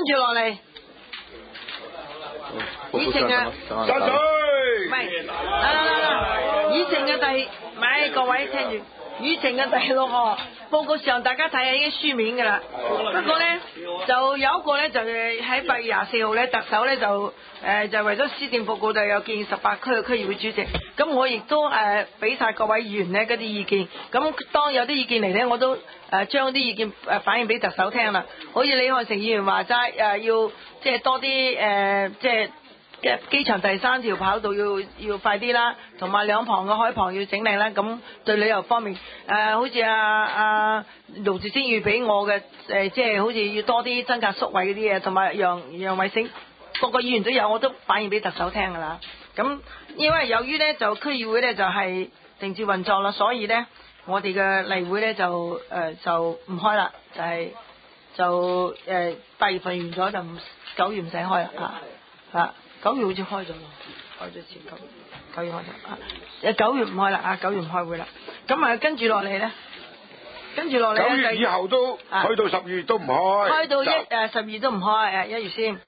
住落嚟，議程啊， 散水。 唔係，議程嘅唔係各位聽住，議程嘅第6項報告上大家睇下已經書面㗎啦。不過咧就有一個咧就喺8月24號咧，特首咧就為咗施政報告就有建議18區嘅區議會主席。咁我亦都俾晒各位議員咧嗰啲意見。咁當有啲意見嚟咧，我都將啲意見反映俾特首聽啦。好似李漢成議員話齋要即係多啲即係。機場第3條跑道要快啲啦，同埋兩旁嘅海旁要整靚啦。咁對旅遊方面，好似盧志清預俾我嘅即係好似要多啲增加宿位嗰啲嘢，同埋楊偉醒各個議員都有，我都反映俾特首聽㗎啦。咁因為由於咧就區議會咧就係停止運作啦，所以咧我哋嘅例會咧就唔開啦，就8月份完咗就9月唔使開啦9月好似開咗咯，開咗前9月開咗9月唔開啦9月唔開會啦。咁跟住落嚟咧 9月以後都去到12月都唔開， 開到12月都唔開1月先。